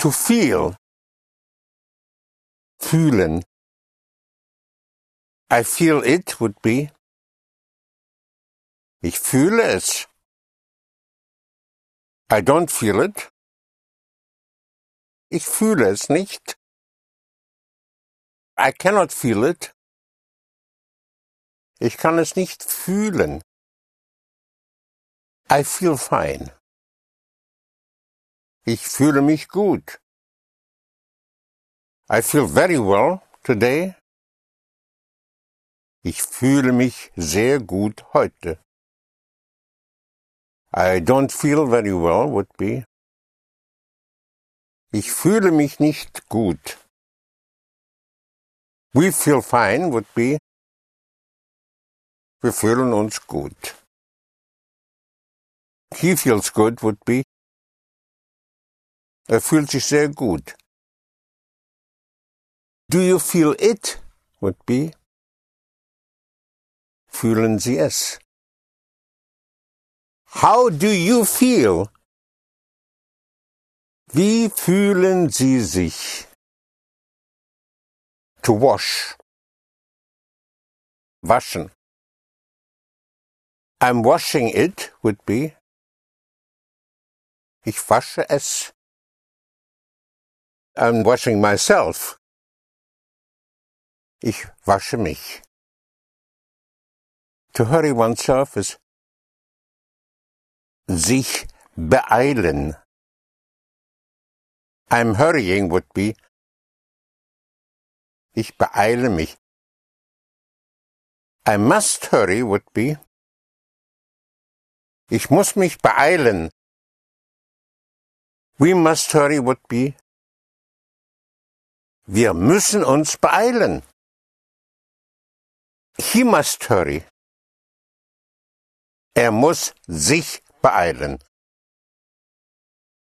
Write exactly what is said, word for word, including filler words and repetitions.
To feel. Fühlen. I feel it would be. Ich fühle es. I don't feel it. Ich fühle es nicht. I cannot feel it. Ich kann es nicht fühlen. I feel fine. Ich fühle mich gut. I feel very well today. Ich fühle mich sehr gut heute. I don't feel very well would be. Ich fühle mich nicht gut. We feel fine would be. Wir fühlen uns gut. He feels good would be. Er fühlt sich sehr gut. Do you feel it would be. Fühlen Sie es. How do you feel? Wie fühlen Sie sich? To wash. Waschen. I'm washing it would be. Ich wasche es. I'm washing myself. Ich wasche mich. To hurry oneself is sich beeilen. I'm hurrying would be. Ich beeile mich. I must hurry would be. Ich muss mich beeilen. We must hurry would be. Wir müssen uns beeilen. He must hurry. Er muss sich beeilen.